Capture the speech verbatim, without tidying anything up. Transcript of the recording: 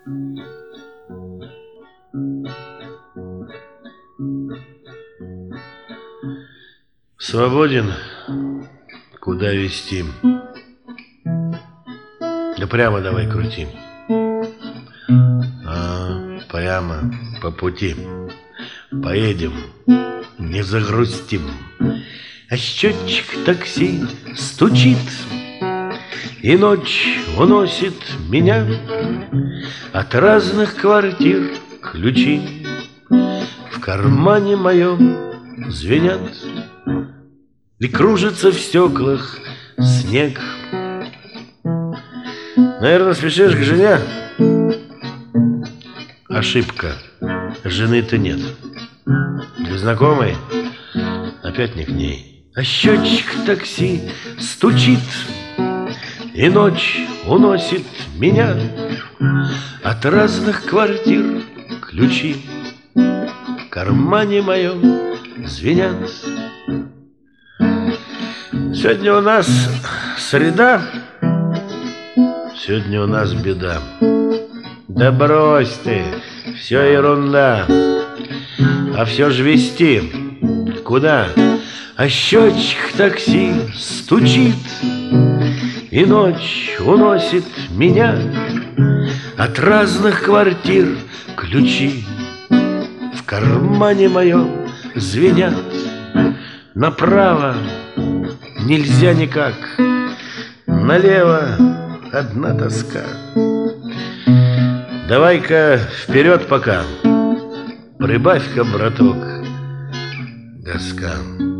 Свободен, куда вести? Да прямо давай крути. А, прямо по пути. Поедем, не загрустим. А счетчик такси стучит, и ночь уносит меня от разных квартир ключи. В кармане моем звенят, и кружится в стеклах снег. Наверное, спешишь к жене? Ошибка. Жены-то нет. Для знакомой? Опять не к ней. А счетчик такси стучит, и ночь уносит меня от разных квартир ключи. В кармане моем звенят. Сегодня у нас среда, сегодня у нас беда. Да брось ты, все ерунда. А все ж везти куда? А счетчик такси стучит, и ночь уносит меня от разных квартир ключи. В кармане моем звенят. Направо нельзя никак, налево одна тоска. Давай-ка вперед пока, прибавь-ка, браток, газка.